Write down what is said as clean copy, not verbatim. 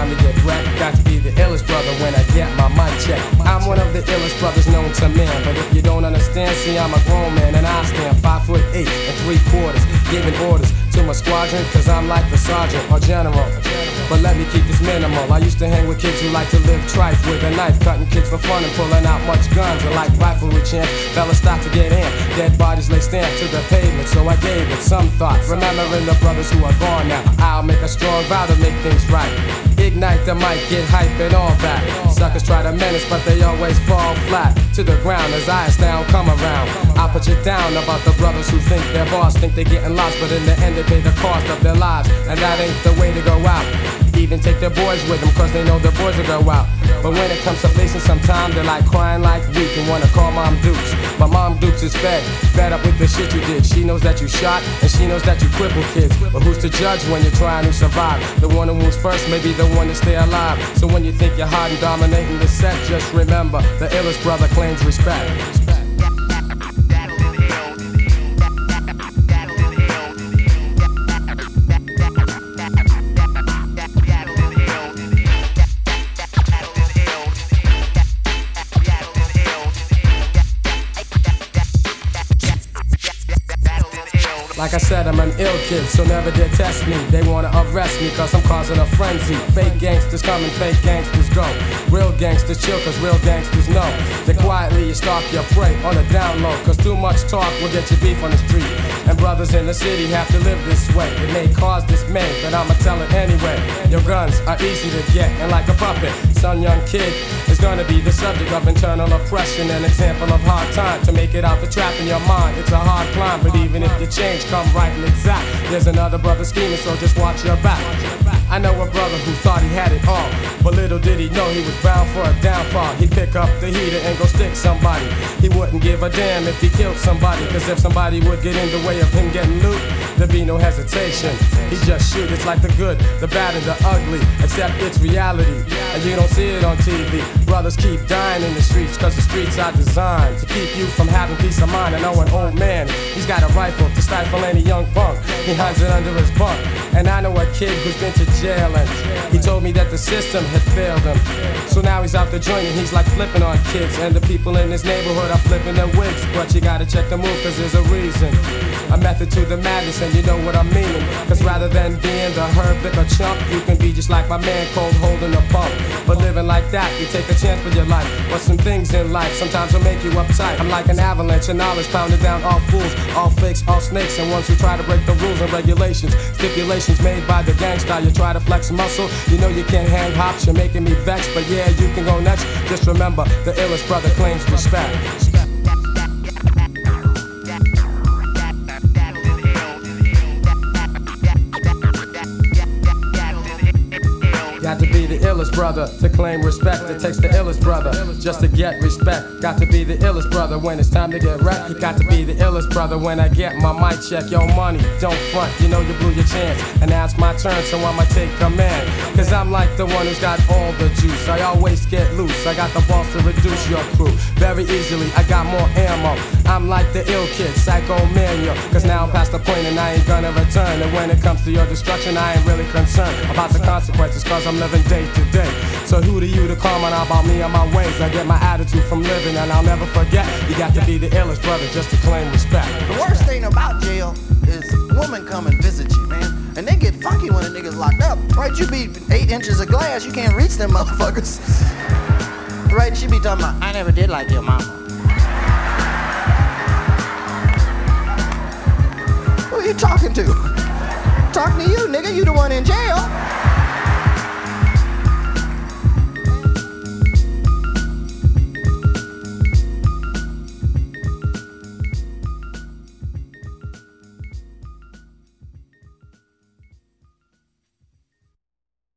time to get wrecked. Got to be the illest brother when I get my mic check. I'm one of the illest brothers known to man, but if you don't understand, see I'm a grown man and I stand 5'8" and 3/4, giving orders to my squadron, cause I'm like the sergeant or general. But let me keep this minimal. I used to hang with kids who like to live trife with a knife, cutting kids for fun and pulling out much guns. I like riflery champs, fellas start to get in. Dead bodies lay stamped to the pavement, so I gave it some thought. Remembering the brothers who are gone now, I'll make a strong vow to make things right. Ignite the mic, get hype and all that. Suckers try to menace, but they always fall flat to the ground as I astound come around. I'll put you down about the brothers who think their boss, think they're getting lost, but in the end they pay the cost of their lives, and that ain't the way to go out. Even take their boys with them, cause they know their boys will go out. But when it comes to facing some time, they're like crying like weak and wanna call Mom Dukes. But Mom Dukes is fed up with the shit you did. She knows that you shot, and she knows that you crippled kids. But who's to judge when you're trying to survive? The one who moves first may be the one to stay alive. So when you think you're hot and dominating the set, just remember, the illest brother claims respect. Like I said, I'm an ill kid, so never dare test me. They wanna arrest me cause I'm causing a frenzy. Fake gangsters come and fake gangsters go. Real gangsters chill cause real gangsters know that quietly you stalk your prey on the down low. Cause too much talk will get you beef on the street. And brothers in the city have to live this way. It may cause dismay, but I'ma tell it anyway. Your guns are easy to get, and like a puppet, some young kid is gonna be the subject of internal oppression. An example of hard time to make it out the trap in your mind. It's a hard climb, but even if you change, come right and exact. There's another brother scheming, so just watch your back. I know a brother who thought he had it all, but little did he know he was bound for a downfall. He'd pick up the heater and go stick somebody. He wouldn't give a damn if he killed somebody, cause if somebody would get in the way of him getting loot, there'd be no hesitation. He just shoot. It's like the good, the bad, and the ugly, except it's reality, and you don't see it on TV. Brothers keep dying in the streets, cause the streets are designed to keep you from having peace of mind. I know an old man, he's got a rifle to stifle any young punk. He hides it under his bunk. And I know a kid who's been to jail, and he told me that the system had failed him. So now he's out the joint and he's like flipping on kids, and the people in his neighborhood are flipping their wigs. But you gotta check the move cause there's a reason, a method to the madness, and you know what I'm meaning. Cause rather than being the herb liquor chump, you can be just like my man Cold holding a pump. But living like that, you take a chance with your life. But some things in life sometimes will make you uptight. I'm like an avalanche of knowledge pounding down all fools, all fakes, all snakes, and ones who try to break the rules and regulations. Stipulations made by the gangsta. You try to flex muscle, you know you can't hang hops. You're making me vexed, but yeah, you can go next. Just remember, the illest brother claims respect. Got to be the illest brother to claim respect. It takes the illest brother just to get respect. Got to be the illest brother when it's time to get wrecked. You got to be the illest brother when I get my mic check. Yo, money, don't front, you know you blew your chance. And now it's my turn, so I'ma take command. Cause I'm like the one who's got all the juice. I always get loose, I got the balls to reduce your crew very easily. I got more ammo, I'm like the ill kid, psycho manual. Cause now I'm past the point and I ain't gonna return. And when it comes to your destruction, I ain't really concerned about the consequences, cause I'm living day to day. So who to you to comment about me and my ways? I get my attitude from living, and I'll never forget. You got to be the illest brother just to claim respect. The worst thing about jail is women come and visit you, man. And they get funky when a nigga's locked up. Right, you be 8 inches of glass, you can't reach them motherfuckers. Right, she be talking about, I never did like your mama.